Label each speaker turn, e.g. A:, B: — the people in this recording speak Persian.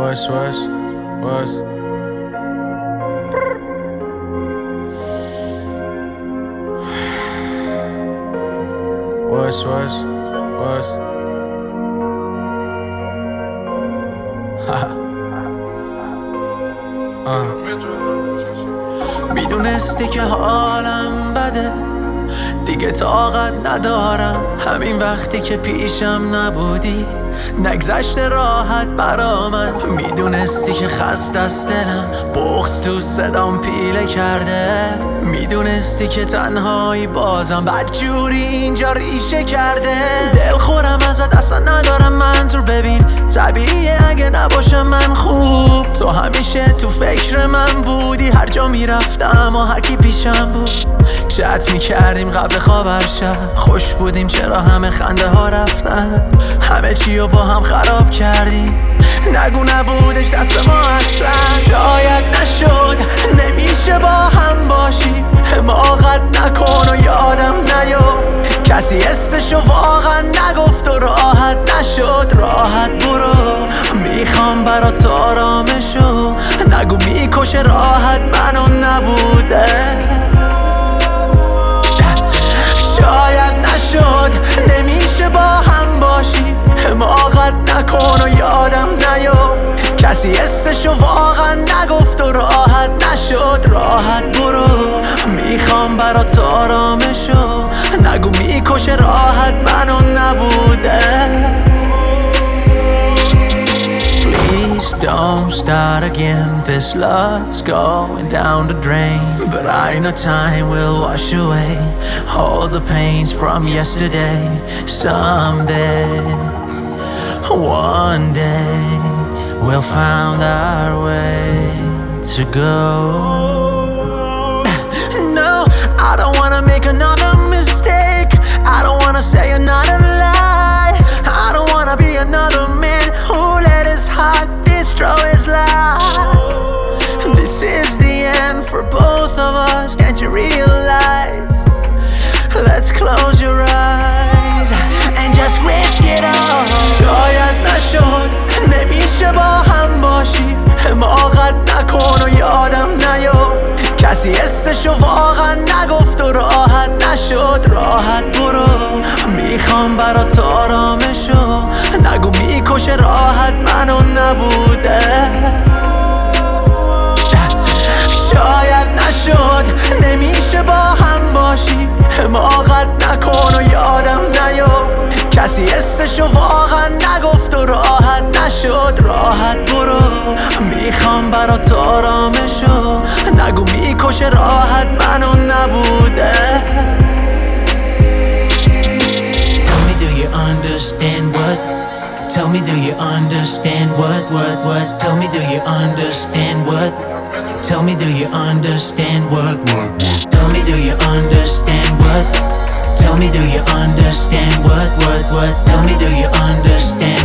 A: میدونستی که حالم بده، دیگه طاقت ندارم. همین وقتی که پیشم نبودی نگذشت راحت برا من. میدونستی که خسته است دلم، بغض تو صدام پیله کرده. میدونستی که تنهایی بازم بدجوری اینجا ریشه کرده. دلخورم ازت اصلا ندارم منظور، ببین طبیعیه اگه نباشم من خوب. تو همیشه تو فکر من بودی، هر جا میرفتم و هر کی پیشم بود. چت میکردیم قبل خواب هر شب، خوش بودیم چرا همه خنده ها رفتن. همه چی رو با هم خراب کردیم، نگو نبودش دست ما اصلا. شاید نشد نمیشه با هم باشی، حماقت نکن و یادم نیفت. کسی حسشو واقعا نگفت و راحت نشد. راحت برو، میخوام برات آرامشو. نگو میکشه راحت منو نبوده. شاید نشد نمیشه با هم باشی، حماقت نکن و یادم نیفت. کسی حسشو واقعا نگفت و راحت نشد. راحت برو، میخوام برات آرامشو. نگو میکشه راحت منو نبوده. Please don't start again, this love's going down the drain. But I know time will wash away all the pains from yesterday. Someday, one day, we'll find our way to go. No, I don't wanna make another mistake. I don't wanna say another lie. I don't wanna be another man who let his heart destroy his life. This is the end for both of us, can't you realize? Let's close your eyes and just risk it all. شاید نشد نمیشه با هم باشی، حماقت نکن و یادم نیفت. کسی حسشو واقعا نگفت و راحت نشد. راحت برو، میخوام برات آرامشو. نگو میکشه راحت منو نبوده. شاید نشد نمیشه با هم باشی، حماقت نکن و یادم نیفت. کسی حسشو واقعا نگفت و راحت نشد. راحت برو، میخوام برات آرامشو. نگو میکشه راحت منو نبوده. Tell me do you understand what? Tell me do you understand what? Tell me do you understand what? Tell me do you understand what? Tell me do you understand what? Tell me do you understand what? Tell me do you understand